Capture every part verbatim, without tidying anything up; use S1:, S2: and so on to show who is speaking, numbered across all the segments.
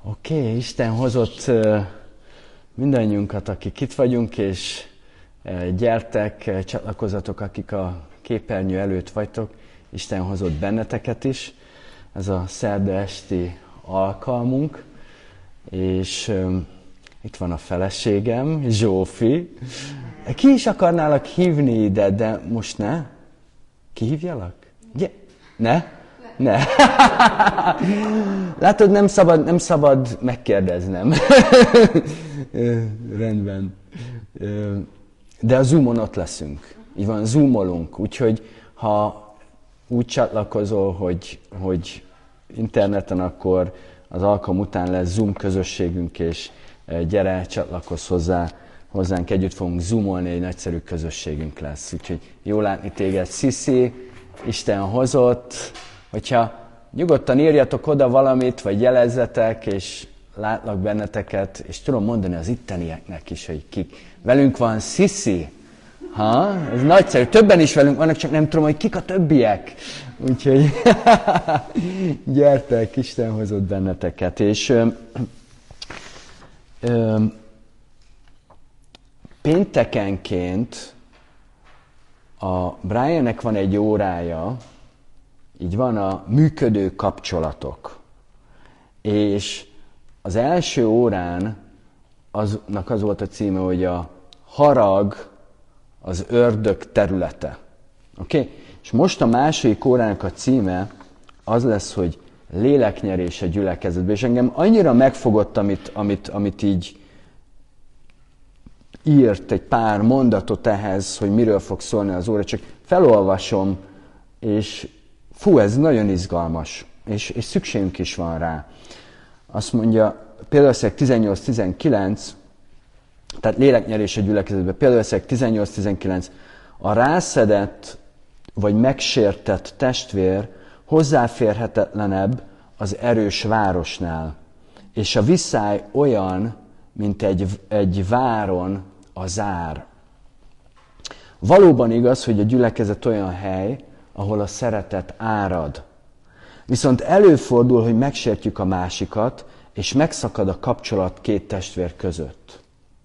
S1: Oké, okay, Isten hozott mindannyiunkat, akik itt vagyunk, és gyertek, csatlakozzatok, akik a képernyő előtt vagytok. Isten hozott benneteket is. Ez a szerda esti alkalmunk, és um, itt van a feleségem, Zsófi. Ki is akarnálak hívni ide, de most ne? Ki hívjalak? Yeah. Ne? Ne. Látod, nem szabad, nem szabad megkérdeznem. Rendben. De a Zoomon ott leszünk. Így van, zoomolunk. Úgyhogy ha úgy csatlakozol, hogy, hogy interneten, akkor az alkalom után lesz Zoom közösségünk, és gyere, csatlakozz hozzá, hozzánk, együtt fogunk zoomolni, egy nagyszerű közösségünk lesz. Úgyhogy jó látni téged, Sziszi, Isten hozott. Hogyha nyugodtan írjatok oda valamit, vagy jelezzetek, és látlak benneteket, és tudom mondani az ittenieknek is, hogy kik. Velünk van Sziszi. Ha? Ez nagyszerű. Többen is velünk vannak, csak nem tudom, hogy kik a többiek. Úgyhogy gyertek, Isten hozott benneteket. És ö, ö, péntekenként a Briannek van egy órája, így van, a működő kapcsolatok. És az első órán aznak az volt a címe, hogy a harag az ördög területe. Oké? Okay? És most a második órának a címe az lesz, hogy léleknyerés a gyülekezetben. És engem annyira megfogott, amit, amit, amit így írt egy pár mondatot ehhez, hogy miről fog szólni az óra. Csak felolvasom, és fú, ez nagyon izgalmas, és, és szükségünk is van rá. Azt mondja, például tizennyolc tizenkilenc, tehát léleknyerés a gyülekezetben, például tizennyolc tizenkilenc, a rászedett vagy megsértett testvér hozzáférhetetlenebb az erős városnál, és a viszály olyan, mint egy, egy váron a zár. Valóban igaz, hogy a gyülekezet olyan hely, ahol a szeretet árad. Viszont előfordul, hogy megsértjük a másikat, és megszakad a kapcsolat két testvér között.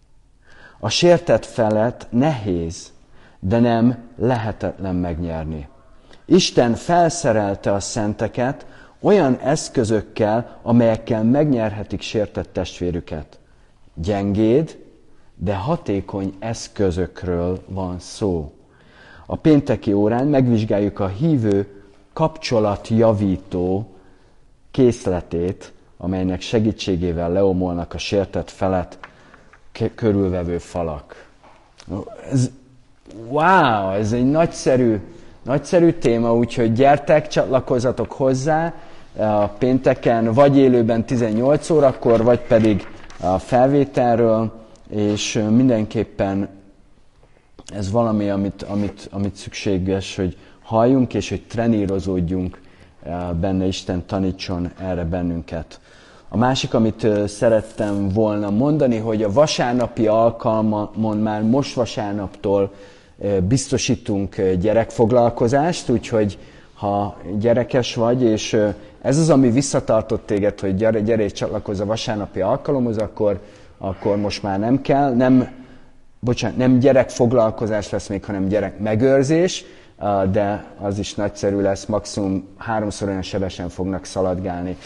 S1: A sértett felet nehéz, de nem lehetetlen megnyerni. Isten felszerelte a szenteket olyan eszközökkel, amelyekkel megnyerhetik sértett testvérüket. Gyengéd, de hatékony eszközökről van szó. A pénteki órán megvizsgáljuk a hívő kapcsolatjavító készletét, amelynek segítségével leomolnak a sértett felet körülvevő falak. Ez, wow, ez egy nagyszerű, nagyszerű téma, úgyhogy gyertek, csatlakozzatok hozzá a pénteken, vagy élőben tizennyolc órakor, vagy pedig a felvételről, és mindenképpen ez valami, amit, amit, amit szükséges, hogy halljunk, és hogy trenírozódjunk benne, Isten tanítson erre bennünket. A másik, amit szerettem volna mondani, hogy a vasárnapi alkalmon már most vasárnaptól biztosítunk gyerekfoglalkozást, úgyhogy ha gyerekes vagy, és ez az, ami visszatartott téged, hogy gyere, gyere és csatlakozz a vasárnapi alkalomhoz, akkor, akkor most már nem kell, nem, bocsánat, nem gyerekfoglalkozás lesz még, hanem gyerekmegőrzés, de az is nagyszerű lesz, maximum háromszor olyan sebesen fognak szaladgálni.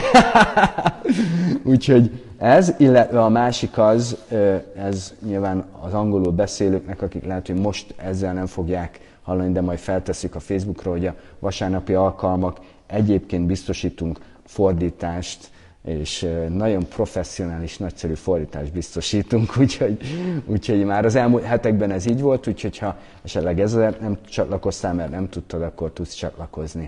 S1: Úgyhogy ez, illetve a másik az, ez nyilván az angolul beszélőknek, akik lehet, hogy most ezzel nem fogják hallani, de majd felteszik a Facebookra, hogy a vasárnapi alkalmak egyébként biztosítunk fordítást, és nagyon professzionális, nagyszerű fordítást biztosítunk, úgyhogy, úgyhogy már az elmúlt hetekben ez így volt, úgyhogy ha esetleg ezzel nem csatlakoztál, mert nem tudtad, akkor tudsz csatlakozni.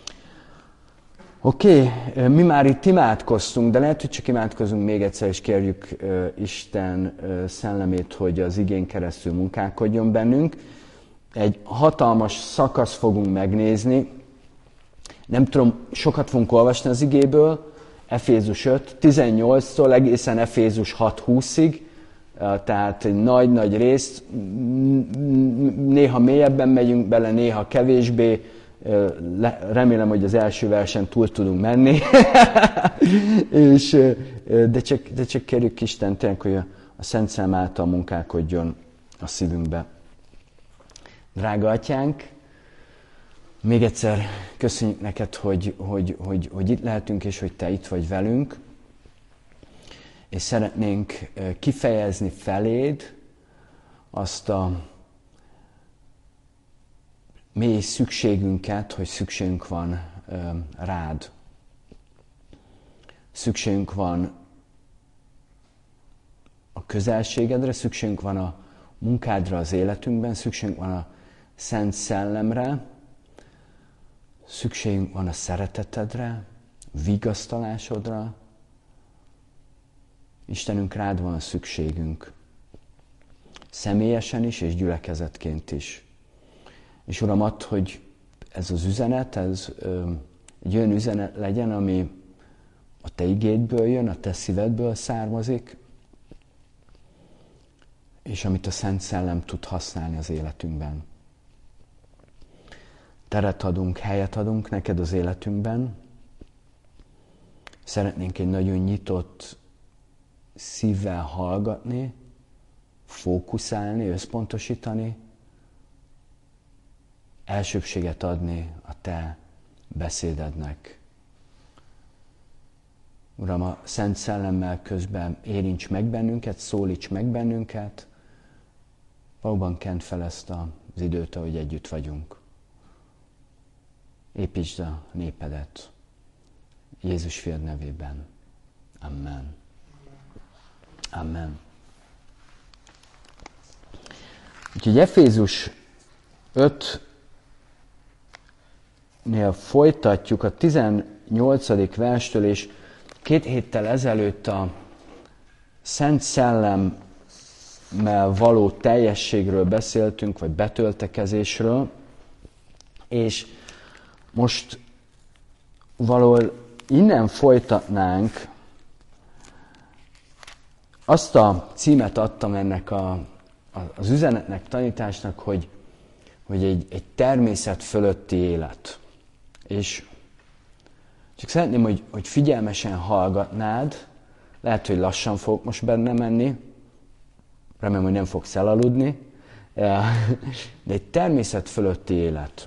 S1: Oké, okay, mi már itt imádkoztunk, de lehet, hogy csak imádkozunk még egyszer, és kérjük uh, Isten uh, szellemét, hogy az igén keresztül munkálkodjon bennünk. Egy hatalmas szakasz fogunk megnézni. Nem tudom, sokat fogunk olvasni az igéből, Efézus öt, tizennyolctól egészen Efézus hat húszig, tehát egy nagy-nagy részt, néha mélyebben megyünk bele, néha kevésbé, remélem, hogy az első versen túl tudunk menni, és, de, csak, de csak kérjük Isten tényleg, hogy a, a Szent Szellem által munkálkodjon a szívünkbe. Drága Atyánk, még egyszer köszönjük neked, hogy, hogy, hogy, hogy itt lehetünk, és hogy te itt vagy velünk, és szeretnénk kifejezni feléd azt a mély szükségünket, hogy szükségünk van rád. Szükségünk van a közelségedre, szükségünk van a munkádra az életünkben, szükségünk van a Szent Szellemre, szükségünk van a szeretetedre, vigasztalásodra. Istenünk, rád van a szükségünk. Személyesen is és gyülekezetként is. És Uram, add, hogy ez az üzenet, ez ö, egy olyan üzenet legyen, ami a te igédből jön, a te szívedből származik, és amit a Szent Szellem tud használni az életünkben. Teret adunk, helyet adunk neked az életünkben. Szeretnénk egy nagyon nyitott szívvel hallgatni, fókuszálni, összpontosítani, elsőbséget adni a te beszédednek. Uram, a Szent Szellemmel közben érints meg bennünket, szólíts meg bennünket, valóban kend fel ezt az időt, ahogy együtt vagyunk. Építsd a népedet. Jézus fiad nevében. Amen. Amen. Úgyhogy Efézus ötnél folytatjuk a tizennyolcadik verstől, és két héttel ezelőtt a Szent Szellemmel való teljességről beszéltünk, vagy betöltekezésről, és most valahol innen folytatnánk. Azt a címet adtam ennek a, az üzenetnek, tanításnak, hogy, hogy egy, egy természet fölötti élet. És csak szeretném, hogy, hogy figyelmesen hallgatnád, lehet, hogy lassan fogok most benne menni, remélem, hogy nem fogsz elaludni, de egy természet fölötti élet.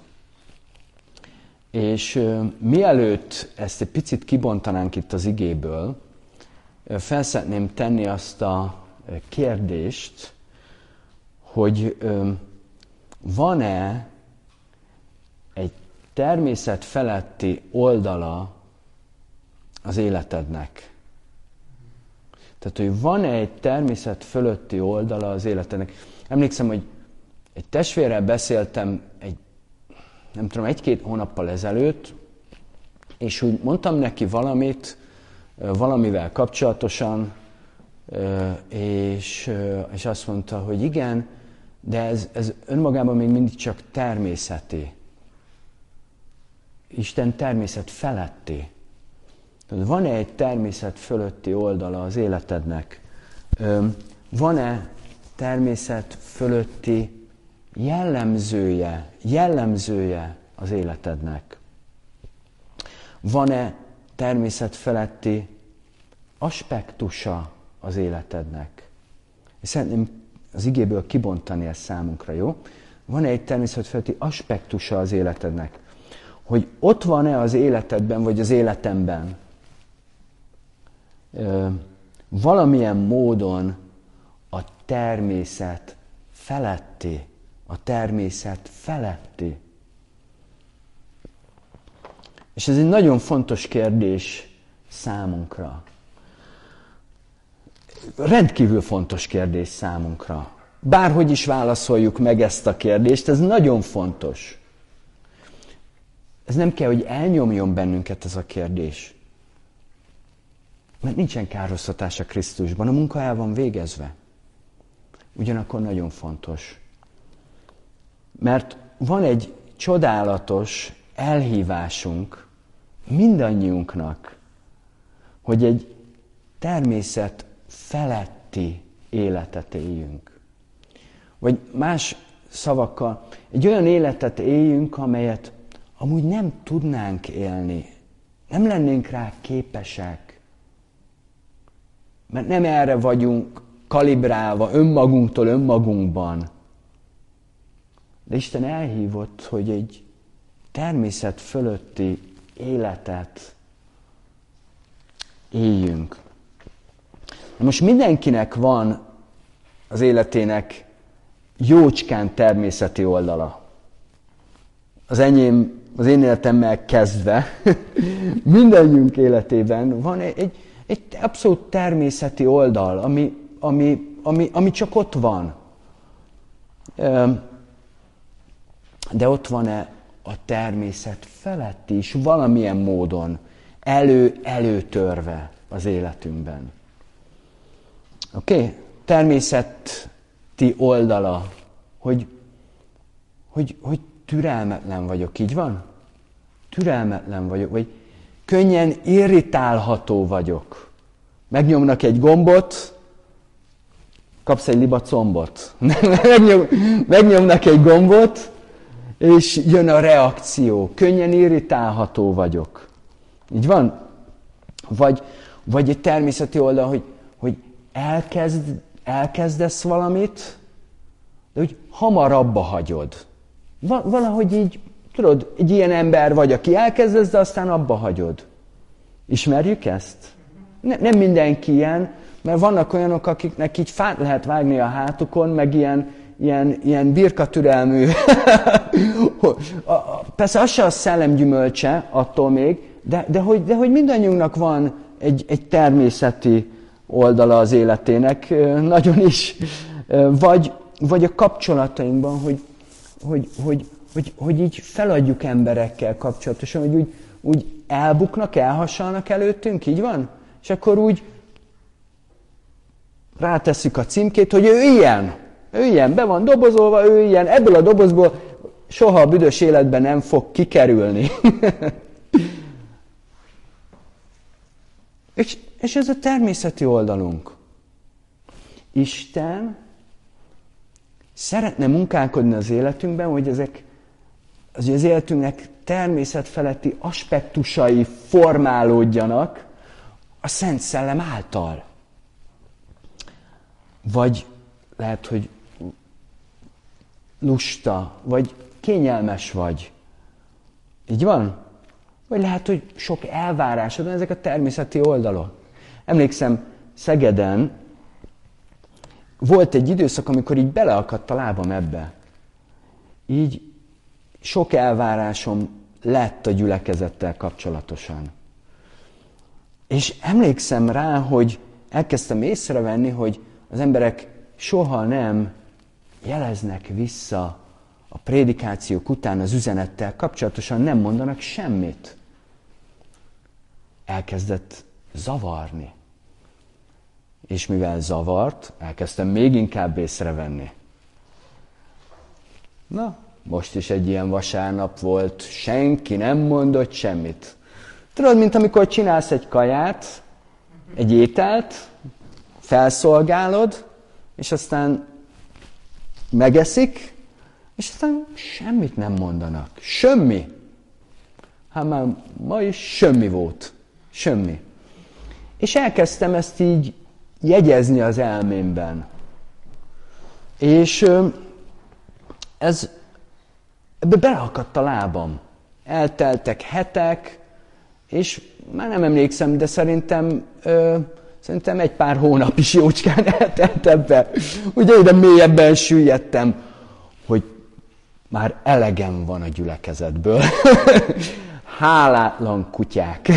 S1: És uh, mielőtt ezt egy picit kibontanánk itt az igéből, uh, fel szeretném tenni azt a uh, kérdést, hogy uh, van-e egy természet feletti oldala az életednek? Tehát, hogy van-e egy természet fölötti oldala az életednek? Emlékszem, hogy egy testvérrel beszéltem egy nem tudom, egy-két hónappal ezelőtt, és úgy mondtam neki valamit, valamivel kapcsolatosan, és, és azt mondta, hogy igen, de ez, ez önmagában még mindig csak természeti. Isten természet feletti. Van-e egy természet fölötti oldala az életednek? Van-e természet fölötti jellemzője, jellemzője az életednek? Van-e természet feletti aspektusa az életednek? És szeretném az igéből kibontani ezt számunkra, jó? Van-e egy természet feletti aspektusa az életednek? Hogy ott van-e az életedben, vagy az életemben ö, valamilyen módon a természet feletti, a természet feletti. És ez egy nagyon fontos kérdés számunkra. Rendkívül fontos kérdés számunkra. Bárhogy is válaszoljuk meg ezt a kérdést, ez nagyon fontos. Ez nem kell, hogy elnyomjon bennünket ez a kérdés. Mert nincsen károsztatás a Krisztusban, a munka el van végezve. Ugyanakkor nagyon fontos. Mert van egy csodálatos elhívásunk mindannyiunknak, hogy egy természet feletti életet éljünk. Vagy más szavakkal, egy olyan életet éljünk, amelyet amúgy nem tudnánk élni. Nem lennénk rá képesek. Mert nem erre vagyunk kalibrálva önmagunktól önmagunkban. De Isten elhívott, hogy egy természet fölötti életet éljünk. Most mindenkinek van az életének jócskán természeti oldala. Az enyém, az én életemmel kezdve, mindannyiunk életében van egy, egy abszolút természeti oldal, ami, ami, ami, ami csak ott van. De ott van-e a természet felett is, valamilyen módon, elő, előtörve az életünkben. Oké? Okay? Természeti oldala, hogy, hogy, hogy türelmetlen vagyok, így van? Türelmetlen vagyok, vagy könnyen irritálható vagyok. Megnyomnak egy gombot, kapsz egy libacombot. Megnyom, megnyomnak egy gombot, és jön a reakció. Könnyen irritálható vagyok. Így van? Vagy, vagy egy természeti oldal, hogy, hogy elkezd, elkezdesz valamit, de hogy hamar abba hagyod. Valahogy így, tudod, egy ilyen ember vagy, aki elkezdesz, de aztán abba hagyod. Ismerjük ezt? Ne, nem mindenki ilyen, mert vannak olyanok, akiknek így fát lehet vágni a hátukon, meg ilyen, ilyen, ilyen birkatürelmű. Persze az se a szellem gyümölcse, attól még, de, de, hogy, de hogy mindannyiunknak van egy, egy természeti oldala az életének, nagyon is. Vagy, vagy a kapcsolatainkban, hogy, hogy, hogy, hogy, hogy így feladjuk emberekkel kapcsolatosan, hogy úgy, úgy elbuknak, elhasalnak előttünk, így van? És akkor úgy rátesszük a címkét, hogy ő ilyen, ő ilyen, be van dobozolva, ő ilyen, ebből a dobozból soha a büdös életben nem fog kikerülni. és, és ez a természeti oldalunk. Isten szeretne munkálkodni az életünkben, hogy ezek az, az életünknek természetfeletti aspektusai formálódjanak a Szent Szellem által. Vagy lehet, hogy lusta, vagy kényelmes vagy. Így van? Vagy lehet, hogy sok elvárásod van, ezek a természeti oldalok. Emlékszem, Szegeden volt egy időszak, amikor így beleakadt a lábam ebbe. Így sok elvárásom lett a gyülekezettel kapcsolatosan. És emlékszem rá, hogy elkezdtem észrevenni, hogy az emberek soha nem jeleznek vissza a prédikációk után az üzenettel kapcsolatosan, nem mondanak semmit. Elkezdett zavarni. És mivel zavart, elkezdtem még inkább észrevenni. Na, most is egy ilyen vasárnap volt, senki nem mondott semmit. Tudod, mint amikor csinálsz egy kaját, egy ételt, felszolgálod, és aztán megeszik, és aztán semmit nem mondanak. Semmi. Hát már ma is semmi volt. Semmi. És elkezdtem ezt így jegyezni az elmémben. És ez, ebbe beleakadt a lábam. Elteltek hetek, és már nem emlékszem, de szerintem, ö, szerintem egy pár hónap is jócskán eltelt ebbe. Ugye ide mélyebben süllyedtem, hogy már elegem van a gyülekezetből. Hálátlan kutyák.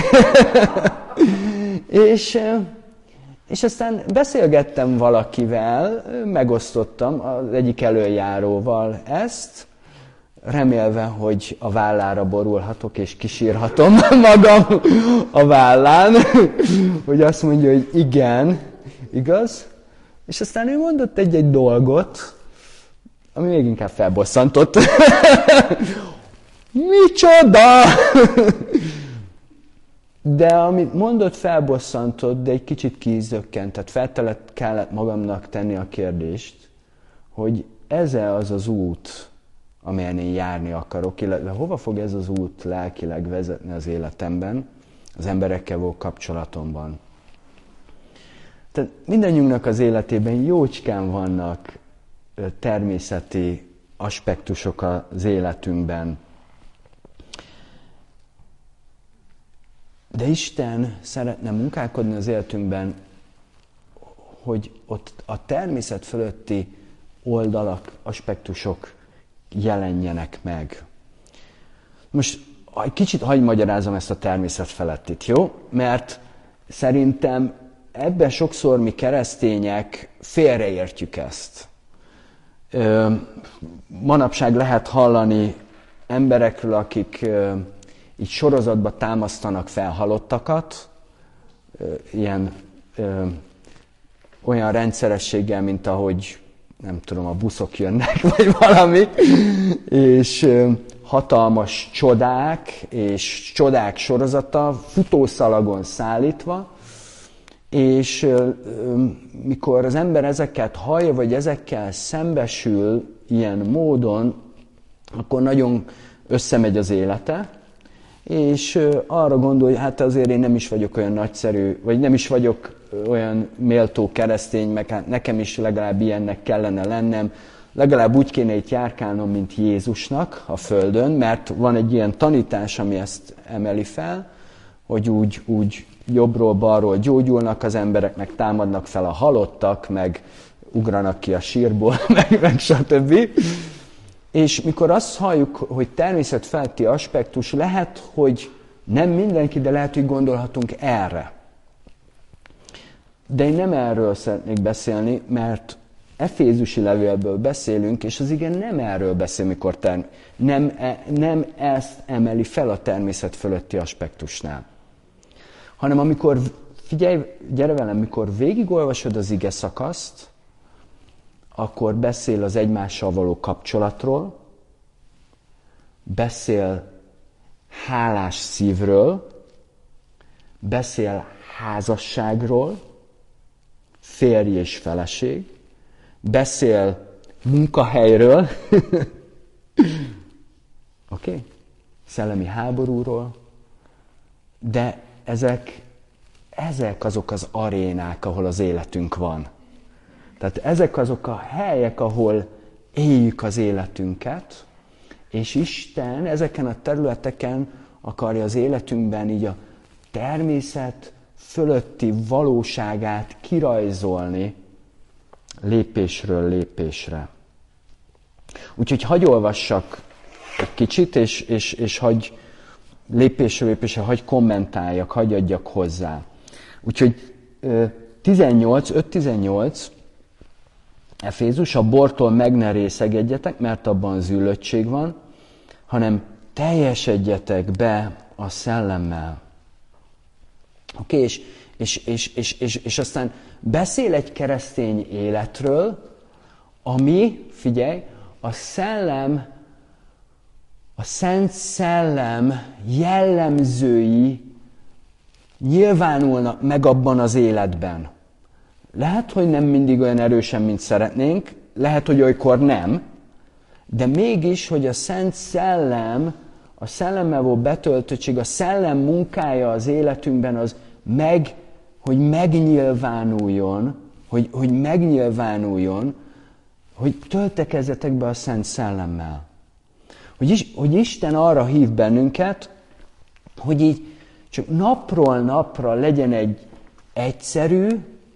S1: és, és aztán beszélgettem valakivel, megosztottam az egyik elöljáróval ezt, remélve, hogy a vállára borulhatok és kisírhatom magam a vállán, hogy azt mondja, hogy igen, igaz? És aztán ő mondott egy-egy dolgot, ami még inkább felbosszantott. Micsoda! De amit mondott, felbosszantott, de egy kicsit kiizzökkent. Tehát fel kellett magamnak tenni a kérdést, hogy ez az az út, amelyen én járni akarok, illetve hova fog ez az út lelkileg vezetni az életemben, az emberekkel való kapcsolatomban. Tehát mindannyiunknak az életében jócskán vannak természeti aspektusok az életünkben. De Isten szeretne munkálkodni az életünkben, hogy ott a természet fölötti oldalak, aspektusok jelenjenek meg. Most egy kicsit hagyj magyarázom ezt a természet felettit, jó? Mert szerintem ebben sokszor mi keresztények félreértjük ezt. Ö, manapság lehet hallani emberekről, akik ö, így sorozatba támasztanak fel halottakat, ö, ilyen ö, olyan rendszerességgel, mint ahogy nem tudom, a buszok jönnek, vagy valami, és ö, hatalmas csodák, és csodák sorozata futószalagon szállítva, és ö, ö, mikor az ember ezeket hallja, vagy ezekkel szembesül ilyen módon, akkor nagyon összemegy az élete, és ö, arra gondol, hogy hát azért én nem is vagyok olyan nagyszerű, vagy nem is vagyok olyan méltó keresztény, meg hát nekem is legalább ilyennek kellene lennem, legalább úgy kéne itt járkálnom, mint Jézusnak a Földön, mert van egy ilyen tanítás, ami ezt emeli fel, hogy úgy, úgy jobbról-balról gyógyulnak az emberek, meg támadnak fel a halottak, meg ugranak ki a sírból, meg, meg stb. És mikor azt halljuk, hogy természetfeletti aspektus, lehet, hogy nem mindenki, de lehet, hogy gondolhatunk erre. De én nem erről szeretnék beszélni, mert Efézusi levélből beszélünk, és az igen nem erről beszél, mikor term- nem, e- nem ezt emeli fel a természet fölötti aspektusnál. Hanem amikor, figyelj, gyere velem, mikor végigolvasod az ige szakaszt, akkor beszél az egymással való kapcsolatról, beszél hálás szívről, beszél házasságról, férj és feleség, beszél munkahelyről, oké? Okay? Szellemi háborúról, de ezek, ezek azok az arénák, ahol az életünk van. Tehát ezek azok a helyek, ahol éljük az életünket, és Isten ezeken a területeken akarja az életünkben így a természet fölötti valóságát kirajzolni lépésről lépésre. Úgyhogy hagyj olvassak egy kicsit, és, és, és hagyj lépésről lépésre, hagyj kommentáljak, hagyj adjak hozzá. Úgyhogy tizennyolc, öt tizennyolc, Efézus, a bortól meg ne részegedjetek, mert abban zűlöttség van, hanem teljesedjetek be a szellemmel. Oké, okay, és, és, és, és, és, és aztán beszél egy keresztény életről, ami, figyelj, a szellem, a Szent Szellem jellemzői nyilvánulnak meg abban az életben. Lehet, hogy nem mindig olyan erősen, mint szeretnénk, lehet, hogy olykor nem, de mégis, hogy a Szent Szellem, a szellemmel való betöltöttség, a szellem munkája az életünkben az meg, hogy megnyilvánuljon, hogy, hogy megnyilvánuljon, hogy töltekezzetek be a Szent Szellemmel. Hogy, is, hogy Isten arra hív bennünket, hogy így csak napról napra legyen egy egyszerű,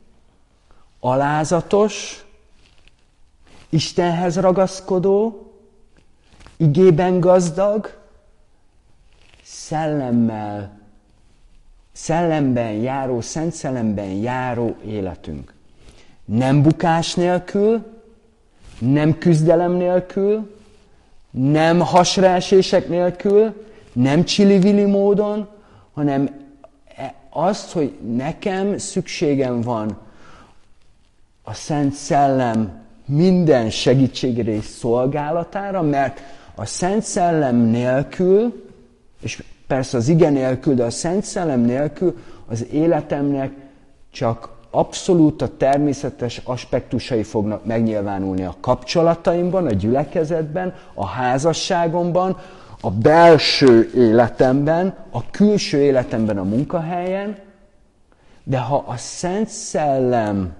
S1: alázatos, Istenhez ragaszkodó, igében gazdag, szellemmel, szellemben járó, szent szellemben járó életünk. Nem bukás nélkül, nem küzdelem nélkül, nem hasraesések nélkül, nem csili-vili módon, hanem azt, hogy nekem szükségem van a Szent Szellem minden segítségére és szolgálatára, mert a Szent Szellem nélkül, és persze az ige nélkül, de a Szent Szellem nélkül az életemnek csak abszolút a természetes aspektusai fognak megnyilvánulni a kapcsolataimban, a gyülekezetben, a házasságomban, a belső életemben, a külső életemben, a munkahelyen, de ha a Szent Szellem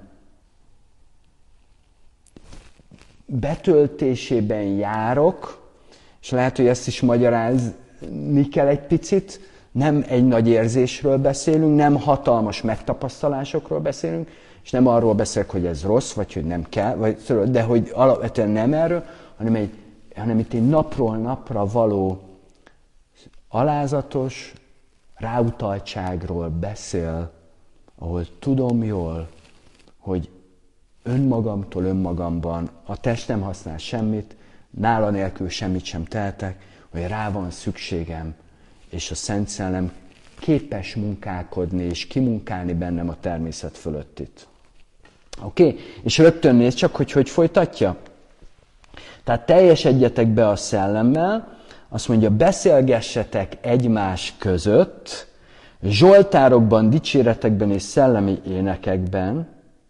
S1: betöltésében járok, és lehet, hogy ezt is magyarázni kell egy picit, nem egy nagy érzésről beszélünk, nem hatalmas megtapasztalásokról beszélünk, és nem arról beszélek, hogy ez rossz, vagy hogy nem kell, vagy, de hogy alapvetően nem erről, hanem, egy, hanem itt egy napról napra való alázatos ráutaltságról beszél, ahol tudom jól, hogy önmagamtól önmagamban a test nem használ semmit, nála nélkül semmit sem tehetek, hogy rá van szükségem, és a Szent Szellem képes munkálkodni és kimunkálni bennem a természet fölöttit. Oké? Okay? És rögtön nézd csak, hogy hogy folytatja. Tehát teljesedjetek be a szellemmel, azt mondja, beszélgessetek egymás között, zsoltárokban, dicséretekben és szellemi énekekben,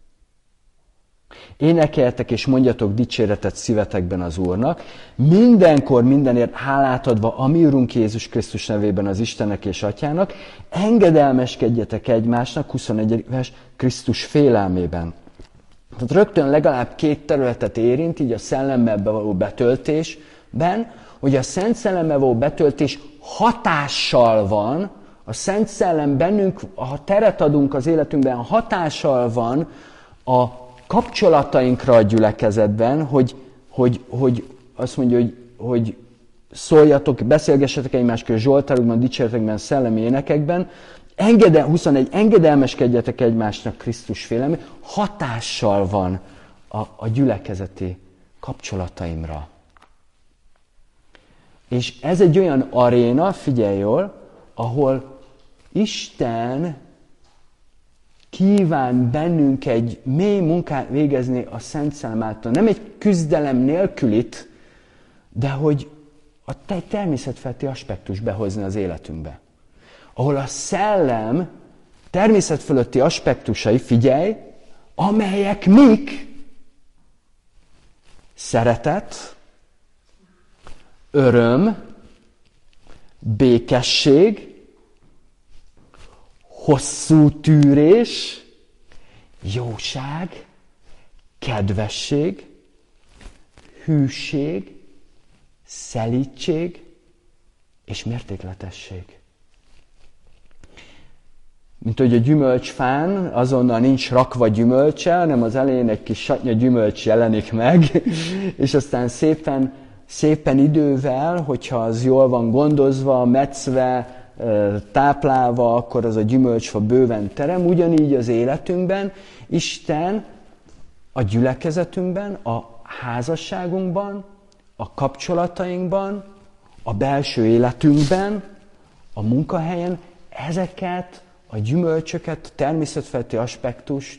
S1: énekeljetek és mondjatok dicséretet szívetekben az Úrnak, mindenkor mindenért hálát adva a mi Urunk Jézus Krisztus nevében az Istennek és Atyának, engedelmeskedjetek egymásnak, huszonegyedik vers, Krisztus félelmében. Tehát rögtön legalább két területet érint, így a szellemmel való betöltésben, hogy a Szent Szellemmel való betöltés hatással van, a Szent Szellem bennünk, ha teret adunk az életünkben, hatással van a kapcsolatainkra a gyülekezetben, hogy, hogy, hogy azt mondja, hogy, hogy szóljatok, beszélgessetek egymás között zsoltárokban, dicséretekben, szellemi énekekben, engedel, huszonegy, engedelmeskedjetek egymásnak Krisztus félelmében, hatással van a, a gyülekezeti kapcsolataimra. És ez egy olyan aréna, figyelj jól, ahol Isten kíván bennünk egy mély munkát végezni a Szent Szellem által. Nem egy küzdelem nélkülit, de hogy a természetfeletti aspektus behozni az életünkbe. Ahol a szellem természet fölötti aspektusai, figyelj, amelyek mik? Szeretet, öröm, békesség, hosszú tűrés, jóság, kedvesség, hűség, szelídség és mértékletesség. Mint hogy a gyümölcsfán azonnal nincs rakva gyümölcse, hanem az elején egy kis satnya gyümölcs jelenik meg, és aztán szépen, szépen idővel, hogyha az jól van gondozva, metszve, táplálva, akkor az a gyümölcsfa bőven terem. Ugyanígy az életünkben Isten a gyülekezetünkben, a házasságunkban, a kapcsolatainkban, a belső életünkben, a munkahelyen ezeket a gyümölcsöket, a természetfeletti aspektust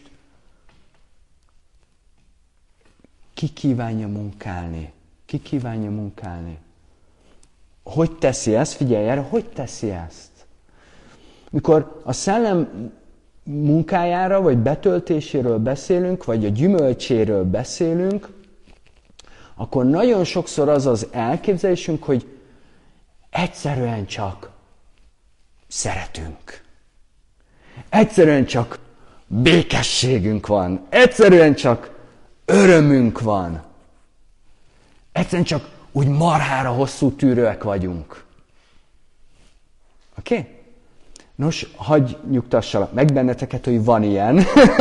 S1: ki kívánja munkálni. Ki kívánja munkálni. Hogy teszi ezt? Figyelj erre, hogy teszi ezt? Mikor a szellem munkájára, vagy betöltéséről beszélünk, vagy a gyümölcséről beszélünk, akkor nagyon sokszor az az elképzelésünk, hogy egyszerűen csak szeretünk. Egyszerűen csak békességünk van. Egyszerűen csak örömünk van. Egyszerűen csak úgy marhára hosszú tűrőek vagyunk. Oké? Okay? Nos, hagyj nyugtassalak meg benneteket, hogy van ilyen.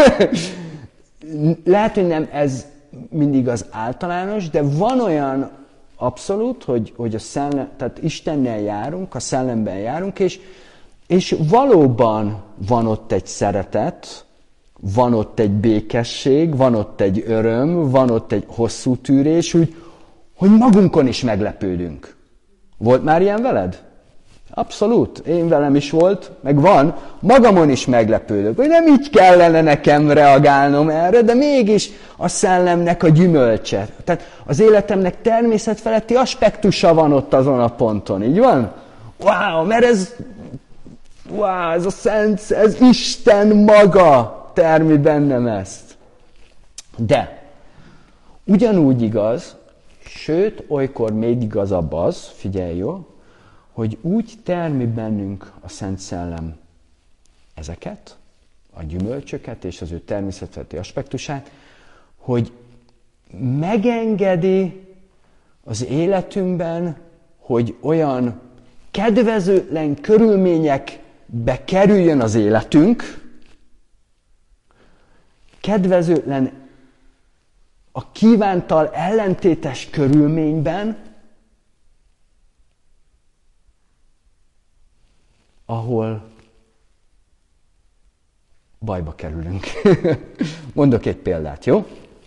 S1: Lehet, hogy nem ez mindig az általános, de van olyan abszolút, hogy, hogy a szellem, tehát Istennel járunk, a szellemben járunk, és, és valóban van ott egy szeretet, van ott egy békesség, van ott egy öröm, van ott egy hosszú tűrés, úgy, hogy magunkon is meglepődünk. Volt már ilyen veled? Abszolút. Én velem is volt, meg van. Magamon is meglepődök, hogy nem így kellene nekem reagálnom erre, de mégis a szellemnek a gyümölcse. Tehát az életemnek természetfeletti aspektusa van ott azon a ponton. Így van? Wow, mert ez, wow, ez a Szent, ez Isten maga. termi bennem ezt. De ugyanúgy igaz, sőt, olykor még igazabb az, figyelj jó, hogy úgy termi bennünk a Szent Szellem ezeket, a gyümölcsöket és az ő természetfeletti aspektusát, hogy megengedi az életünkben, hogy olyan kedvezőtlen körülményekbe kerüljön az életünk, kedvezőtlen, a kívántal ellentétes körülményben, ahol bajba kerülünk. Mondok egy példát, jó?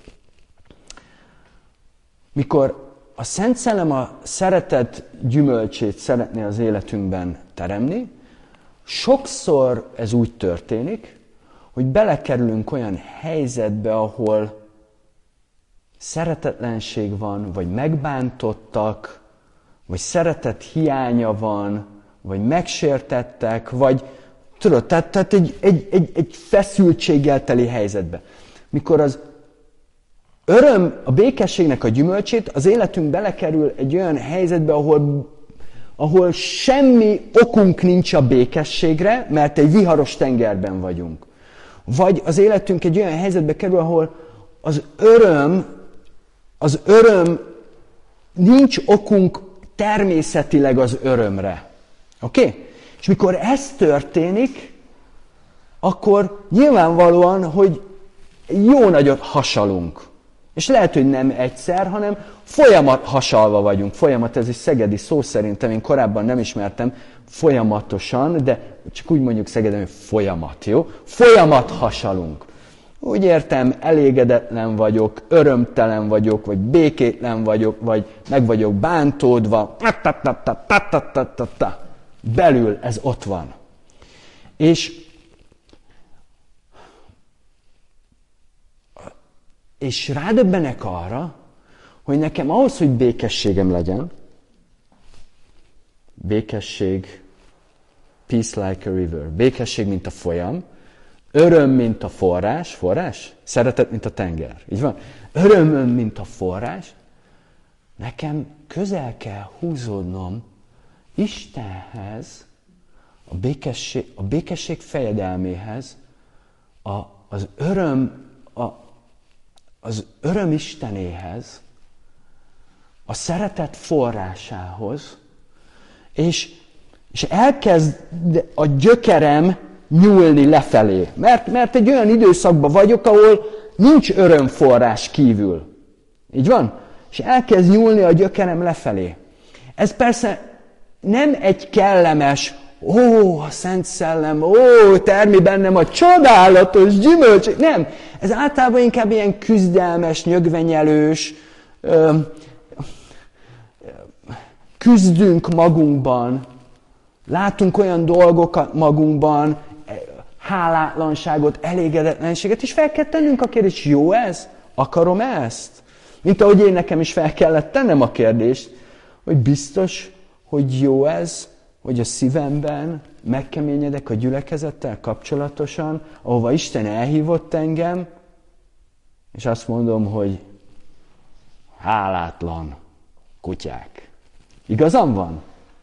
S1: Mikor a Szent Szellem a szeretet gyümölcsét szeretné az életünkben teremni, sokszor ez úgy történik, hogy belekerülünk olyan helyzetbe, ahol szeretetlenség van, vagy megbántottak, vagy szeretet hiánya van, vagy megsértettek, vagy tudod, tehát, tehát egy, egy, egy, egy feszültséggel teli helyzetbe. Mikor az öröm, a békességnek a gyümölcsét, az életünk belekerül egy olyan helyzetbe, ahol, ahol semmi okunk nincs a békességre, mert egy viharos tengerben vagyunk. Vagy az életünk egy olyan helyzetbe kerül, ahol az öröm, az öröm, nincs okunk természetileg az örömre. Oké? Okay? És mikor ez történik, akkor nyilvánvalóan, hogy jó nagyot hasalunk. És lehet, hogy nem egyszer, hanem folyamat hasalva vagyunk. Folyamat, ez egy szegedi szó szerintem, én korábban nem ismertem folyamatosan, de csak úgy mondjuk Szegeden, hogy folyamat, jó? Folyamat hasalunk. Úgy értem, elégedetlen vagyok, örömtelen vagyok, vagy békétlen vagyok, vagy meg vagyok bántódva. Belül ez ott van. És, és rádöbbenek arra, hogy nekem ahhoz, hogy békességem legyen, békesség, peace like a river, békesség, mint a folyam, öröm, mint a forrás, forrás? Szeretet, mint a tenger. Így van? Örömöm, mint a forrás. Nekem közel kell húzódnom Istenhez, a békesség, a békesség fejedelméhez, a, az öröm, a, az öröm Istenéhez, a szeretet forrásához, és, és elkezd a gyökerem nyúlni lefelé. Mert, mert egy olyan időszakban vagyok, ahol nincs örömforrás kívül. Így van? És elkezd nyúlni a gyökerem lefelé. Ez persze nem egy kellemes, ó, a Szent Szellem, ó, termi bennem a csodálatos gyümölcs. Nem, ez általában inkább ilyen küzdelmes, nyögvenyelős, ö, küzdünk magunkban, látunk olyan dolgokat magunkban, hálátlanságot, elégedetlenséget, és fel kell tennünk a kérdést, jó ez? Akarom ezt? Mint ahogy én nekem is fel kellett tennem a kérdést, hogy biztos, hogy jó ez, hogy a szívemben megkeményedek a gyülekezettel kapcsolatosan, ahova Isten elhívott engem, és azt mondom, hogy hálátlan kutyák. Igazam van?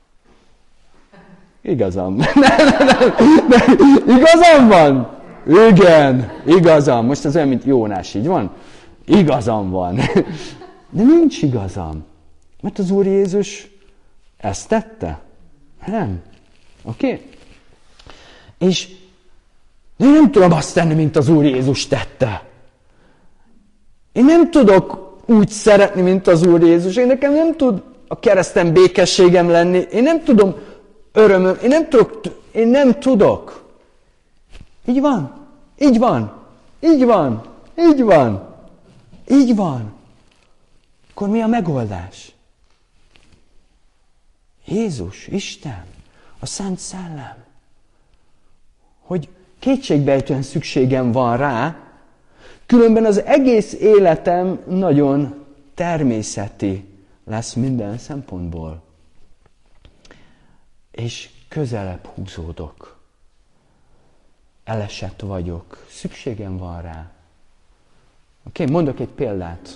S1: Igazam. Nem, nem, nem, nem. Igazam van? Igen, igazam. Most az olyan, mint Jónás, így van? Igazam van. De nincs igazam. Mert az Úr Jézus ezt tette? Nem. Oké? Okay? És én nem tudom azt tenni, mint az Úr Jézus tette. Én nem tudok úgy szeretni, mint az Úr Jézus. Én nekem nem tud a kereszten békességem lenni. Én nem tudom örömöm. Én nem tudok. Én nem tudok. Így van. Így van. Így van. Így van. Így van. Akkor mi a megoldás? Jézus, Isten, a Szent Szellem. Hogy kétségbejtően szükségem van rá, különben az egész életem nagyon természeti lesz minden szempontból. És közelebb húzódok elesett vagyok, szükségem van rá. Oké, okay, mondok egy példát.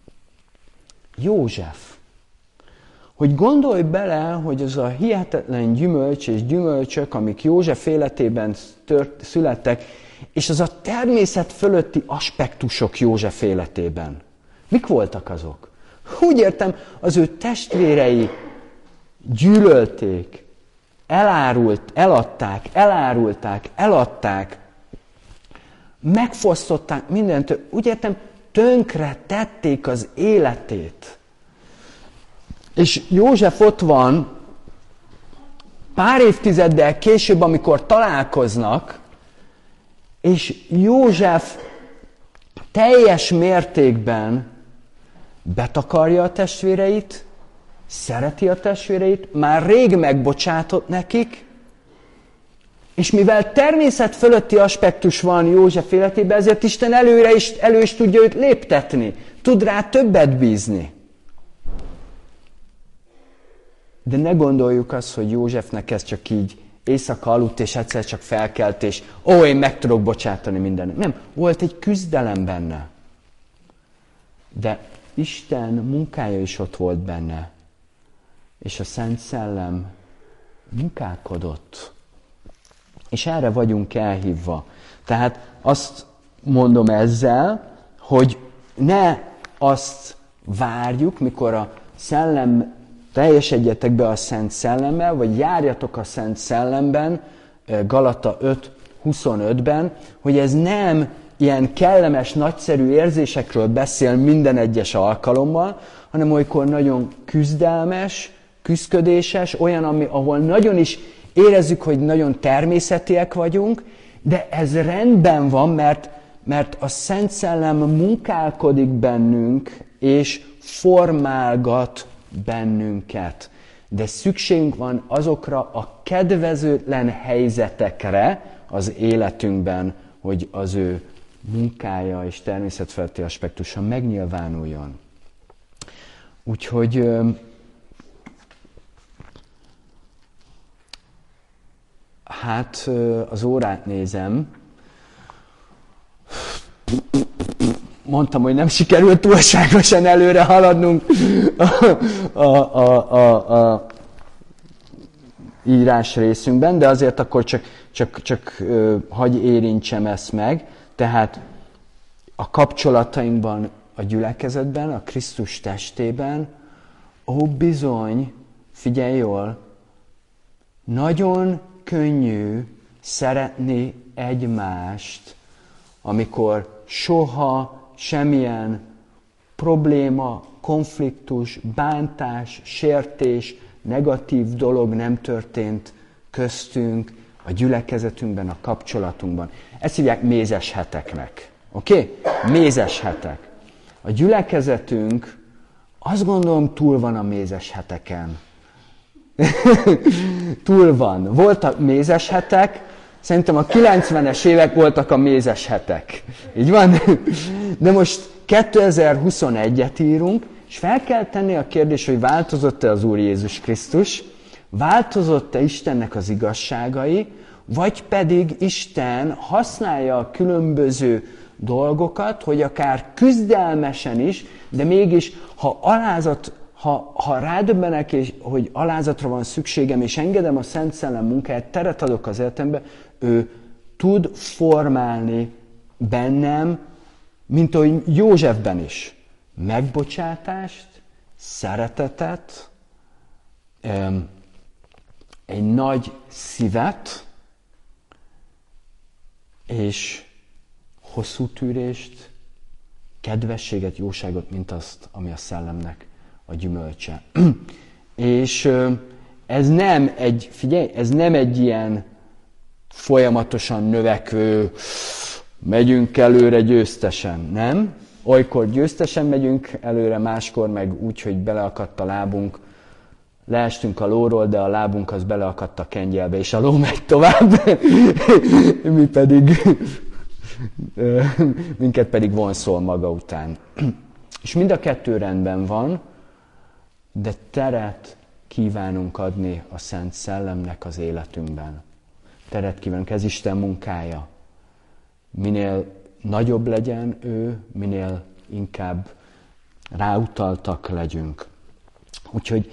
S1: József. Hogy gondolj bele, hogy az a hihetetlen gyümölcs és gyümölcsök, amik József életében tört, születtek, és az a természet fölötti aspektusok József életében. Mik voltak azok? Úgy értem, az ő testvérei gyűlölték, elárult, eladták, elárulták, eladták, megfosztották mindentől. Úgy értem, tönkre tették az életét. És József ott van, pár évtizeddel később, amikor találkoznak, és József teljes mértékben betakarja a testvéreit, szereti a testvéreit, már rég megbocsátott nekik, és mivel természet fölötti aspektus van József életében, ezért Isten előre is, elő is tudja őt léptetni. Tud rá többet bízni. De ne gondoljuk azt, hogy Józsefnek ez csak így éjszaka aludt, és egyszer csak felkelt, és ó, én meg tudok bocsátani mindennek. Nem, volt egy küzdelem benne. De Isten munkája is ott volt benne. És a Szent Szellem munkálkodott. És erre vagyunk elhívva. Tehát azt mondom ezzel, hogy ne azt várjuk, mikor a szellem, teljesedjetek be a Szent Szellemmel, vagy járjatok a Szent Szellemben, Galata öt huszonötben, hogy ez nem ilyen kellemes, nagyszerű érzésekről beszél minden egyes alkalommal, hanem olykor nagyon küzdelmes, küszködéses, olyan, ami, ahol nagyon is érezzük, hogy nagyon természetiek vagyunk, de ez rendben van, mert, mert a Szent Szellem munkálkodik bennünk, és formálgat bennünket. De szükségünk van azokra a kedvezőtlen helyzetekre az életünkben, hogy az ő munkája és természetfeletti aspektusa megnyilvánuljon. Úgyhogy hát az órát nézem. Mondtam, hogy nem sikerült túlságosan előre haladnunk a, a, a, a, a írás részünkben, de azért akkor csak, csak, csak hagy érintsem ezt meg. Tehát a kapcsolatainkban, a gyülekezetben, a Krisztus testében, ó bizony, figyelj jól, nagyon könnyű szeretni egymást, amikor soha semmilyen probléma, konfliktus, bántás, sértés, negatív dolog nem történt köztünk, a gyülekezetünkben, a kapcsolatunkban. Ezt hívják mézes heteknek. Oké? Okay? Mézes hetek. A gyülekezetünk, azt gondolom, túl van a mézes heteken. Túl van. Voltak mézes hetek, szerintem a kilencvenes évek voltak a mézes hetek. Így van? De most kétezer-huszonegyet írunk, és fel kell tenni a kérdés, hogy változott-e az Úr Jézus Krisztus, változott-e Istennek az igazságai, vagy pedig Isten használja a különböző dolgokat, hogy akár küzdelmesen is, de mégis, ha alázat, ha, ha rádöbbenek, és, hogy alázatra van szükségem, és engedem a Szent Szellem munkáját, teret adok az életembe, ő tud formálni bennem, mint ahogy Józsefben is. Megbocsátást, szeretetet, egy nagy szívet, és hosszú tűrést, kedvességet, jóságot, mint azt, ami a szellemnek a gyümölcse. És ez nem egy, figyelj, ez nem egy ilyen folyamatosan növekvő, megyünk előre győztesen, nem? Olykor győztesen megyünk előre, máskor meg úgy, hogy beleakadt a lábunk, leestünk a lóról, de a lábunk az beleakadt a kengyelbe, és a ló megy tovább, mi pedig, minket pedig vonszol maga után. És mind a kettő rendben van, de teret kívánunk adni a Szent Szellemnek az életünkben. Teret kívánunk, ez Isten munkája. minél nagyobb legyen ő, minél inkább ráutaltak legyünk. Úgyhogy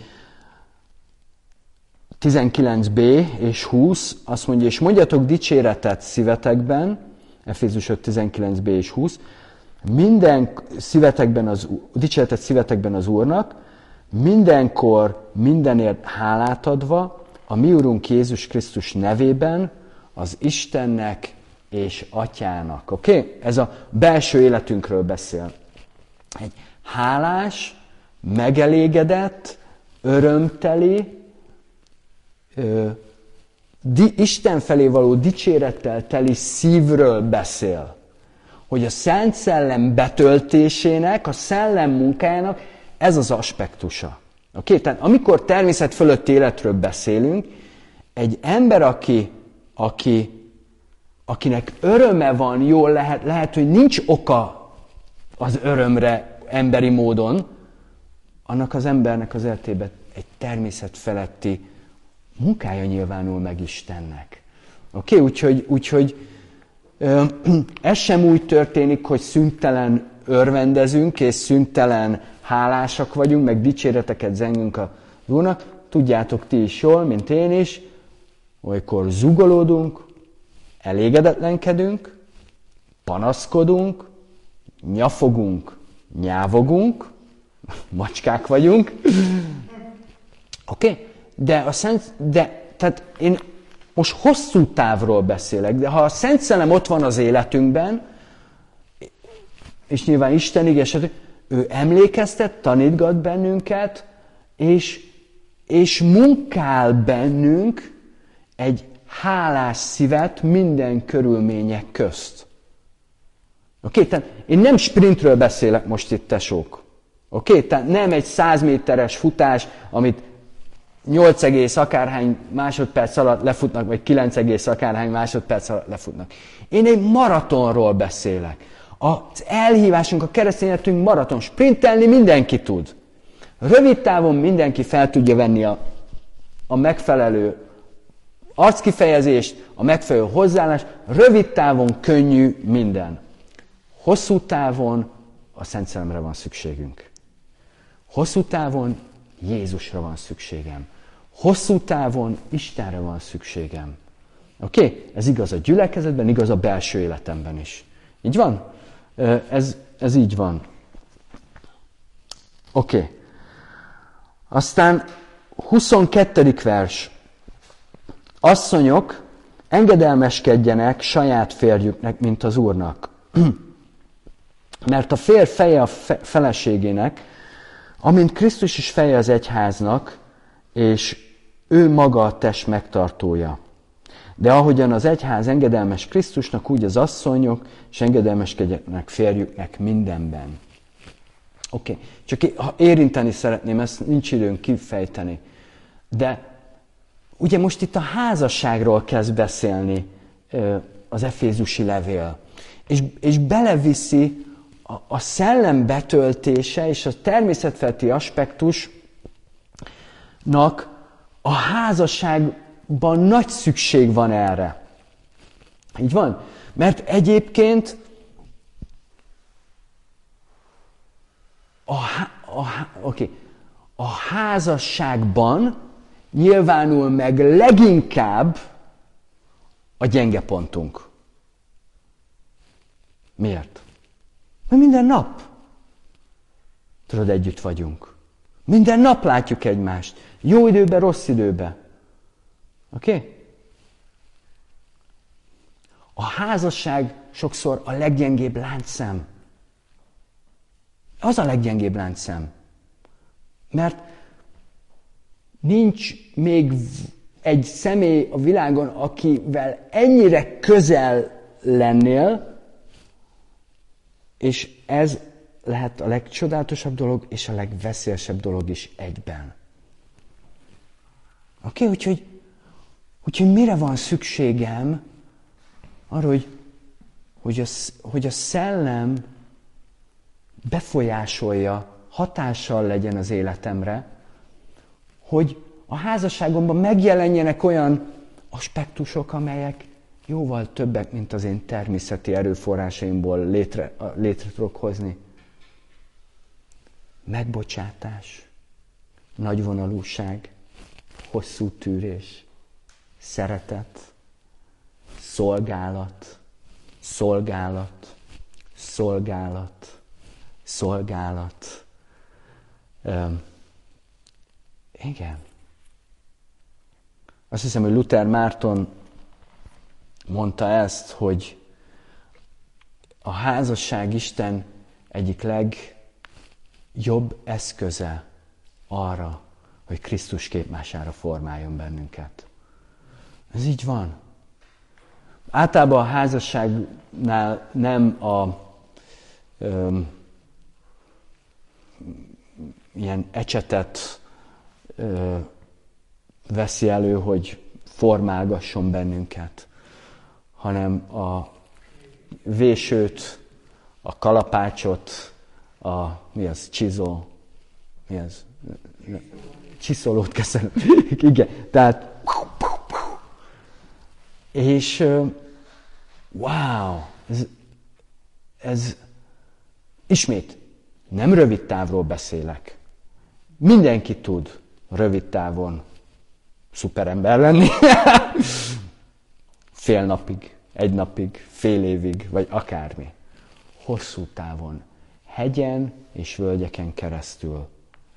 S1: tizenkilenc b és húsz azt mondja, és mondjatok dicséretet szívetekben, Efézus öt, tizenkilenc b és húsz, minden szívetekben az, dicséretet szívetekben az Úrnak, mindenkor, mindenért hálát adva, a mi Urunk Jézus Krisztus nevében, az Istennek és Atyának. Oké? Okay? Ez a belső életünkről beszél. Egy hálás, megelégedett, örömteli, ö, di, Isten felé való dicsérettel teli szívről beszél. Hogy a Szent Szellem betöltésének, a Szellem munkájának ez az aspektusa. Oké? Tehát amikor természet fölötti életről beszélünk, egy ember, aki, aki, akinek öröme van, jól lehet, lehet, hogy nincs oka az örömre emberi módon, annak az embernek az életében egy természet feletti munkája nyilvánul meg Istennek. Oké? Úgyhogy, úgyhogy ö, ez sem úgy történik, hogy szüntelen örvendezünk, és szüntelen hálásak vagyunk, meg dicséreteket zengünk a Úrnak. Tudjátok ti is jól, mint én is, olykor zugolódunk, elégedetlenkedünk, panaszkodunk, nyafogunk, nyávogunk, macskák vagyunk. Oké? Okay? De a Szent, de, tehát én most hosszú távról beszélek, de ha a Szent Szellem ott van az életünkben, és nyilván Isten igény, ő emlékeztet, tanítgat bennünket, és, és munkál bennünk egy hálás szívet minden körülmények közt. Oké? Okay? Tehát én nem sprintről beszélek most itt, tesók. Oké? Okay? Tehát nem egy száz méteres futás, amit nyolc egész akárhány másodperc alatt lefutnak, vagy kilenc egész akárhány másodperc alatt lefutnak. Én egy maratonról beszélek. Az elhívásunk, a keresztény életünk maraton. Sprintelni mindenki tud. Rövid távon mindenki fel tudja venni a, a megfelelő arckifejezést, a megfelelő hozzáállást. Rövid távon könnyű minden. Hosszú távon a Szent Szellemre van szükségünk. Hosszú távon Jézusra van szükségem. Hosszú távon Istenre van szükségem. Oké? Okay? Ez igaz a gyülekezetben, igaz a belső életemben is. Így van? Ez, ez így van. Oké. Okay. Aztán huszonkettedik vers. Asszonyok, engedelmeskedjenek saját férjüknek, mint az Úrnak. Mert a férj feje a fe- feleségének, amint Krisztus is feje az egyháznak, és ő maga a test megtartója. De ahogyan az egyház engedelmes Krisztusnak, úgy az asszonyok, és engedelmeskedjenek férjüknek mindenben. Oké, okay. Csak ha érinteni szeretném, ezt nincs időnk kifejteni. De ugye most itt a házasságról kezd beszélni az efézusi levél. És, és beleviszi a, a szellem betöltése és a természetfeletti aspektusnak a házasságban nagy szükség van erre. Így van? Mert egyébként a, a, okay, a házasságban nyilvánul meg leginkább a gyenge pontunk. Miért? Mert minden nap, tudod, együtt vagyunk. Minden nap látjuk egymást. Jó időben, rossz időben. Oké? Okay? A házasság sokszor a leggyengébb láncszem. Az a leggyengébb láncszem. Mert nincs még egy személy a világon, akivel ennyire közel lennél, és ez lehet a legcsodálatosabb dolog, és a legveszélyesebb dolog is egyben. Oké? Okay? Úgyhogy, úgyhogy mire van szükségem? Arra, hogy, hogy, a, hogy a szellem befolyásolja, hatással legyen az életemre, hogy a házasságomban megjelenjenek olyan aspektusok, amelyek jóval többek, mint az én természeti erőforrásaimból létre, létre tudok hozni. Megbocsátás, nagyvonalúság, hosszú tűrés, szeretet, szolgálat, szolgálat, szolgálat, szolgálat. Üm, igen. Azt hiszem, hogy Luther Márton mondta ezt, hogy a házasság Isten egyik legjobb eszköze arra, hogy Krisztus képmására formáljon bennünket. Ez így van. Általában a házasságnál nem a öm, ilyen ecsetet ö, veszi elő, hogy formálgasson bennünket, hanem a vésőt, a kalapácsot, a, mi az, csizó, mi az? Csiszolót, köszönöm. Igen, tehát és wow, ez, ez ismét nem rövid távról beszélek. Mindenki tud rövid távon szuperember lenni. Fél napig, egy napig, fél évig, vagy akármi. Hosszú távon, hegyen és völgyeken keresztül,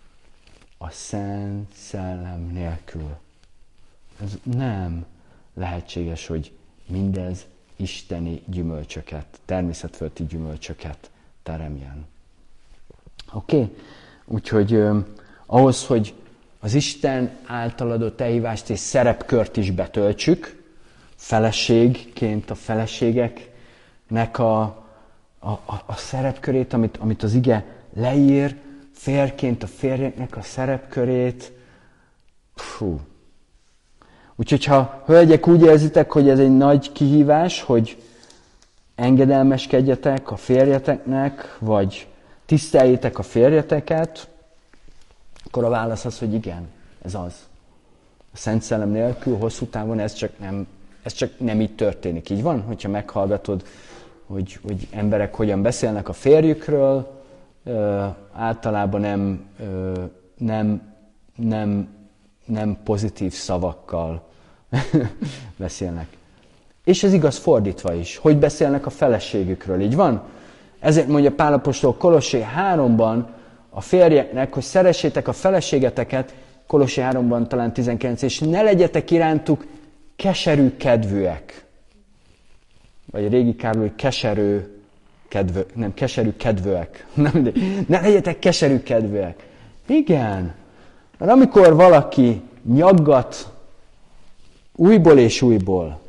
S1: a Szent Szellem nélkül. Ez nem lehetséges, hogy mindez isteni gyümölcsöket, természetföldi gyümölcsöket teremjen. Oké? Okay? Úgyhogy eh, ahhoz, hogy az Isten által adott elhívást és szerepkört is betöltsük, feleségként a feleségeknek a, a, a, a szerepkörét, amit, amit az ige leír, férjként a férjeknek a szerepkörét. Fú. Úgyhogy ha hölgyek úgy érzitek, hogy ez egy nagy kihívás, hogy engedelmeskedjetek a férjeteknek, vagy tiszteljétek a férjeteket, akkor a válasz az, hogy igen, ez az. A Szent Szellem nélkül hosszú távon ez csak nem, ez csak nem így történik. Így van? Hogyha meghallgatod, hogy, hogy emberek hogyan beszélnek a férjükről, ö, általában nem, ö, nem, nem, nem pozitív szavakkal beszélnek. És ez igaz fordítva is. Hogy beszélnek a feleségükről, így van? Ezért mondja Pál apostol Kolossé háromban a férjeknek, hogy szeressétek a feleségeteket, Kolossé háromban talán tizenkilenc, és ne legyetek irántuk keserű kedvűek. Vagy a régi Károly, keserű kedvő, nem, keserű kedvőek. Nem, ne legyetek keserű kedvűek. Igen. Mert amikor valaki nyaggat újból és újból,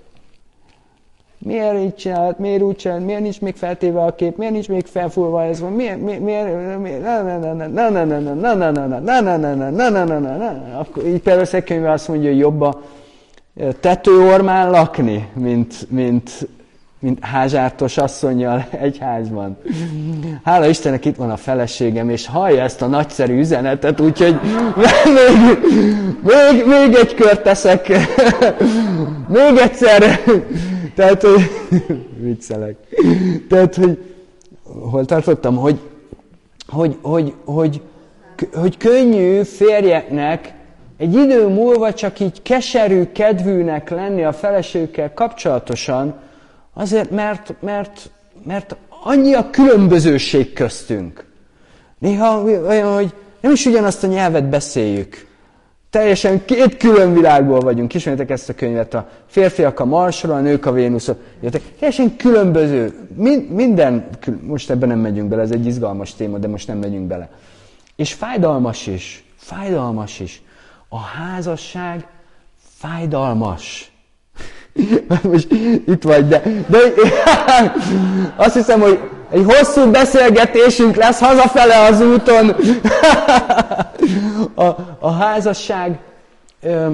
S1: miért így csinált, miért úgy csinált, miért nincs még feltéve a kép, miért nincs még felfúrva ez van, miért, miért, miért, na na na na na na na na na na na na na na na na na na akkor így például Szekkönyvben azt mondja, hogy jobb a tetőormán lakni, mint, mint, mint házsártos asszonnyal egy házban. Hála Istennek itt van a feleségem, és hallja ezt a nagyszerű üzenetet, úgyhogy még, még, még egy kört teszek. Még egyszer. Tehát, hogy viccelek. Tehát, hogy hol tartottam, hogy, hogy, hogy, hogy, hogy könnyű férjeknek egy idő múlva csak így keserű kedvűnek lenni a feleségükkel kapcsolatosan, azért, mert, mert, mert annyi a különbözőség köztünk. Néha olyan, hogy nem is ugyanazt a nyelvet beszéljük. Teljesen két külön világból vagyunk. Ismertek ezt a könyvet, a férfiak a Marsról, a nők a Vénuszról. Teljesen különböző. Minden, most ebben nem megyünk bele, ez egy izgalmas téma, de most nem megyünk bele. És fájdalmas is. Fájdalmas is. A házasság fájdalmas. Most itt vagy, de, de azt hiszem, hogy egy hosszú beszélgetésünk lesz hazafele az úton. A, a házasság ö,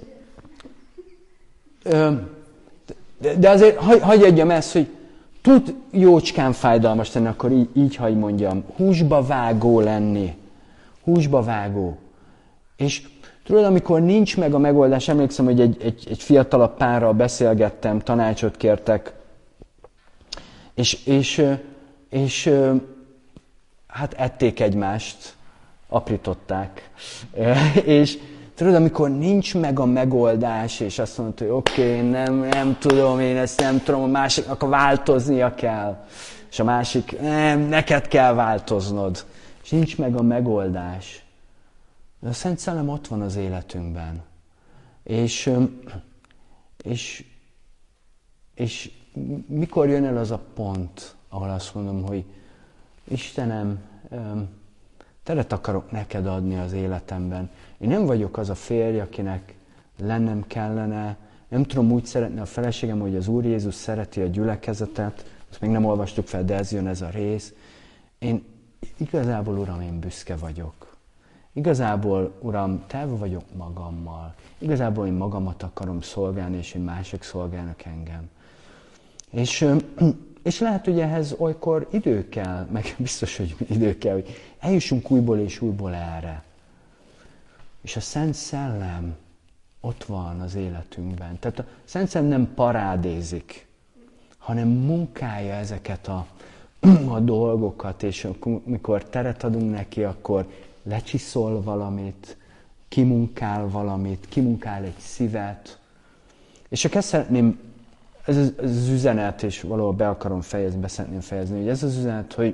S1: ö, de, de azért hagy, hagy adjam ezt, hogy tud jócskán fájdalmas lenni, akkor így, így hagy mondjam, húsba vágó lenni. Húsba vágó. És tudod, amikor nincs meg a megoldás, emlékszem, hogy egy, egy, egy fiatalabb párral beszélgettem, tanácsot kértek, és, és, és hát ették egymást, aprították. És tudod, amikor nincs meg a megoldás, és azt mondod, hogy oké, okay, nem, nem tudom, én ezt nem tudom, a másiknak változnia kell. És a másik, nem, neked kell változnod. És nincs meg a megoldás. De a Szent Szellem ott van az életünkben. És, és, és mikor jön el az a pont, ahol azt mondom, hogy Istenem, teret akarok neked adni az életemben. Én nem vagyok az a férj, akinek lennem kellene, nem tudom úgy szeretni a feleségem, hogy az Úr Jézus szereti a gyülekezetet, azt még nem olvastuk fel, de ez jön ez a rész. Én igazából, Uram, én büszke vagyok. Igazából, Uram, telve vagyok magammal. Igazából én magamat akarom szolgálni, és én mások szolgálnak engem. És, és lehet, hogy ehhez olykor idő kell, meg biztos, hogy idő kell, hogy eljussunk újból és újból erre. És a Szent Szellem ott van az életünkben. Tehát a Szent Szellem nem parádézik, hanem munkálja ezeket a, a dolgokat, és amikor teret adunk neki, akkor lecsiszol valamit, kimunkál valamit, kimunkál egy szívet. És csak ezt szeretném, ez az, ez az üzenet, és valahol be akarom fejezni, be szeretném fejezni, hogy ez az üzenet, hogy,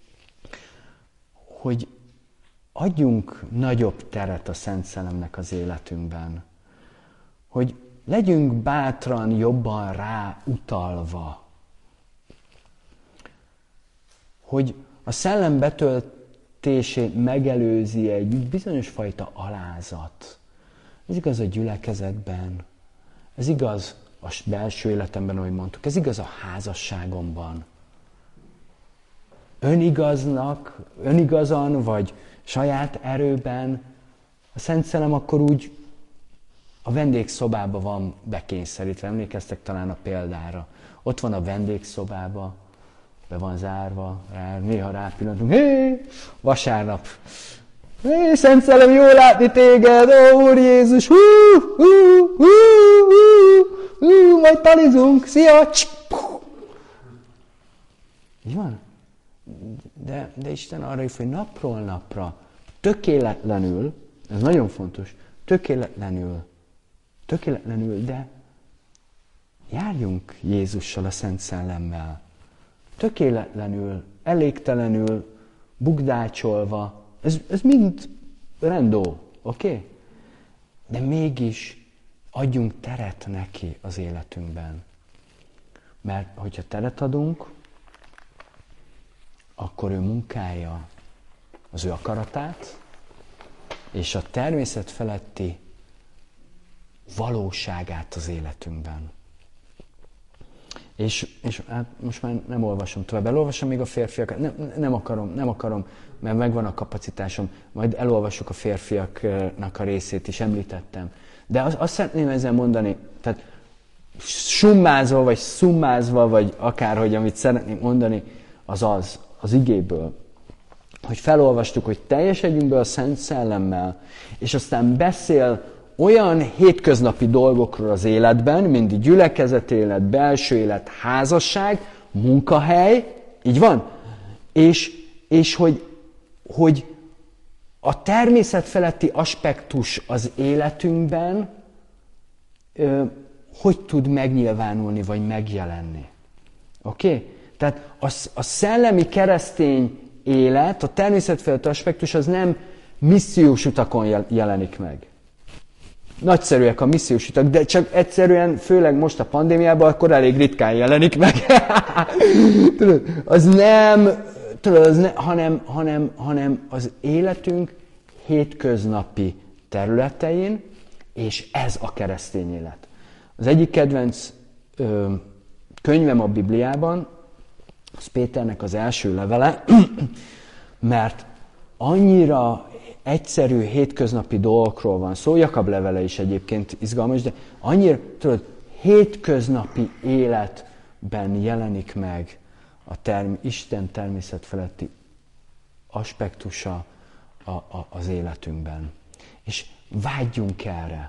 S1: hogy adjunk nagyobb teret a Szent Szellemnek az életünkben. Hogy legyünk bátran, jobban rá utalva. Hogy a szellem betöltését megelőzi egy bizonyos fajta alázat. Ez igaz a gyülekezetben, ez igaz a belső életemben, ahogy mondtuk, ez igaz a házasságomban. Önigaznak, önigazan, vagy saját erőben a Szent Szellem akkor úgy a vendégszobába van bekényszerítve. Emlékeztek talán a példára. Ott van a vendégszobába, be van zárva, rá, néha rápillantunk, hé, vasárnap, hé, Szent Szellem, jó látni téged, ó, Úr Jézus, hú, hú, hú, hú, hú, majd talizunk, szia, így van? De, de Isten arra hív, hogy napról napra, tökéletlenül, ez nagyon fontos, tökéletlenül, tökéletlenül, de járjunk Jézussal, a Szent Szellemmel. Tökéletlenül, elégtelenül, bugdácsolva, ez, ez mind rendó, oké? Okay? De mégis adjunk teret neki az életünkben. Mert hogyha teret adunk, akkor ő munkálja az ő akaratát, és a természet feletti valóságát az életünkben. És, és hát most már nem olvasom tovább, elolvasom még a férfiakat, nem, nem akarom, nem akarom, mert megvan a kapacitásom, majd elolvasok a férfiaknak a részét is, említettem. De azt, azt szeretném ezzel mondani, tehát summázva, vagy szummázva, vagy akárhogy, amit szeretném mondani, az az, az igéből, hogy felolvastuk, hogy teljesedjünk be a Szent Szellemmel, és aztán beszél olyan hétköznapi dolgokról az életben, mint gyülekezet élet, belső élet, házasság, munkahely, így van? És, és hogy, hogy a természet feletti aspektus az életünkben ö, hogy tud megnyilvánulni, vagy megjelenni. Oké? Okay? Tehát a, a szellemi keresztény élet, a természet feletti aspektus az nem missziós utakon jelenik meg. Nagyszerűek a missziós utak, de csak egyszerűen, főleg most a pandémiában, akkor elég ritkán jelenik meg. Tudod, az nem, tudod, az ne, hanem, hanem, hanem az életünk hétköznapi területein, és ez a keresztény élet. Az egyik kedvenc ö, könyvem a Bibliában, az Péternek az első levele, mert annyira egyszerű, hétköznapi dolgokról van szó, Jakab levele is egyébként izgalmas, de annyira, tudod, hétköznapi életben jelenik meg a term- Isten természet feletti aspektusa a, a, az életünkben. És vágyjunk erre.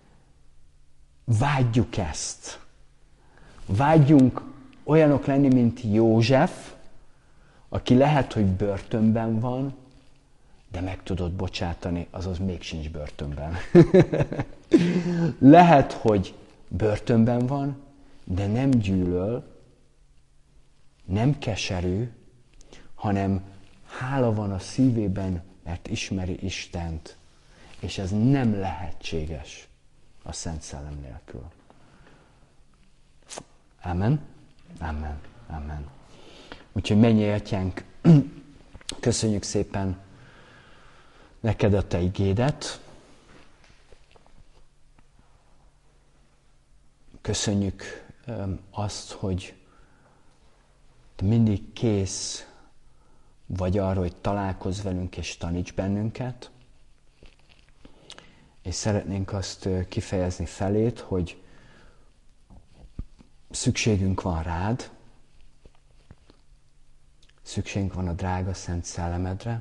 S1: Vágyjuk ezt. Vágyjunk olyanok lenni, mint József, aki lehet, hogy börtönben van, de meg tudod bocsátani, azaz még sincs börtönben. Lehet, hogy börtönben van, de nem gyűlöl, nem keserű, hanem hála van a szívében, mert ismeri Istent, és ez nem lehetséges a Szent Szellem nélkül. Amen? Amen. Amen. Úgyhogy mennyei Atyánk, köszönjük szépen neked a te igédet. Köszönjük azt, hogy te mindig kész vagy arra, hogy találkozz velünk és taníts bennünket. És szeretnénk azt kifejezni felét, hogy szükségünk van rád, szükségünk van a drága Szent Szellemedre,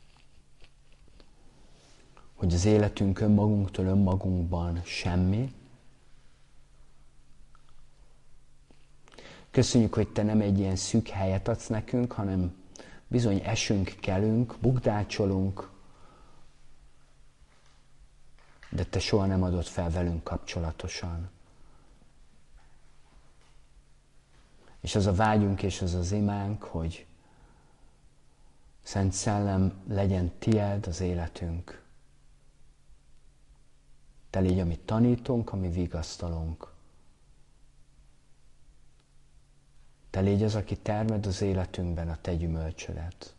S1: hogy az életünk önmagunktól önmagunkban semmi. Köszönjük, hogy te nem egy ilyen szűk helyet adsz nekünk, hanem bizony esünk, kelünk, bukdácsolunk, de te soha nem adod fel velünk kapcsolatosan. És az a vágyunk és az az imánk, hogy Szent Szellem legyen tied az életünk. Te légy, amit tanítunk, ami vigasztalunk. Te légy az, aki termed az életünkben a te gyümölcsödet.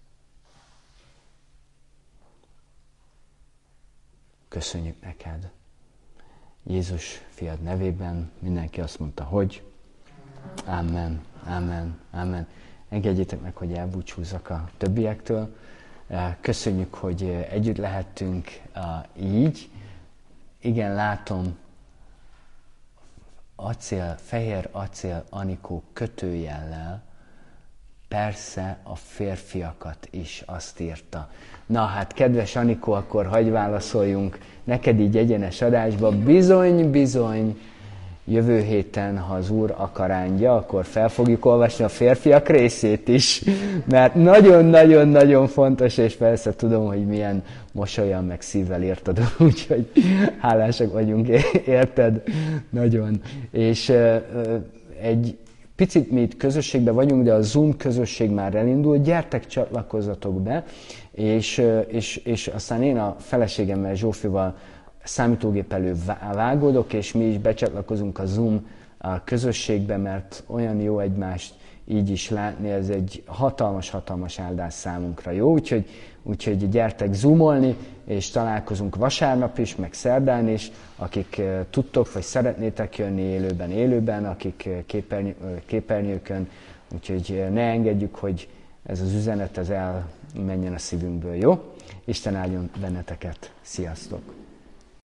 S1: Köszönjük neked. Jézus fiad nevében mindenki azt mondta, hogy Amen, Amen, Amen. Engedjétek meg, hogy elbúcsúzzak a többiektől. Köszönjük, hogy együtt lehettünk így. Igen, látom, acél, fehér acél Anikó kötőjellel, persze a férfiakat is, azt írta. Na hát, kedves Anikó, akkor hagyj válaszoljunk neked így egyenes adásba. Bizony, bizony, jövő héten, ha az Úr akarándja, akkor fel fogjuk olvasni a férfiak részét is, mert nagyon-nagyon-nagyon fontos, és persze tudom, hogy milyen mosolyan meg szívvel írtad, úgyhogy hálásak vagyunk, érted? Nagyon. És uh, egy picit mi itt közösségben vagyunk, de a Zoom közösség már elindult, gyertek, csatlakozzatok be, és, és, és aztán én a feleségemmel, Zsófival számítógép elő vágódok, és mi is becsatlakozunk a Zoom a közösségbe, mert olyan jó egymást így is látni, ez egy hatalmas-hatalmas áldás számunkra, jó? Úgyhogy, úgyhogy gyertek zoomolni, és találkozunk vasárnap is, meg szerdán is, akik tudtok, vagy szeretnétek jönni élőben, élőben, akik képernyő, képernyőkön, úgyhogy ne engedjük, hogy ez az üzenet ez elmenjen a szívünkből, jó? Isten áldjon benneteket, sziasztok!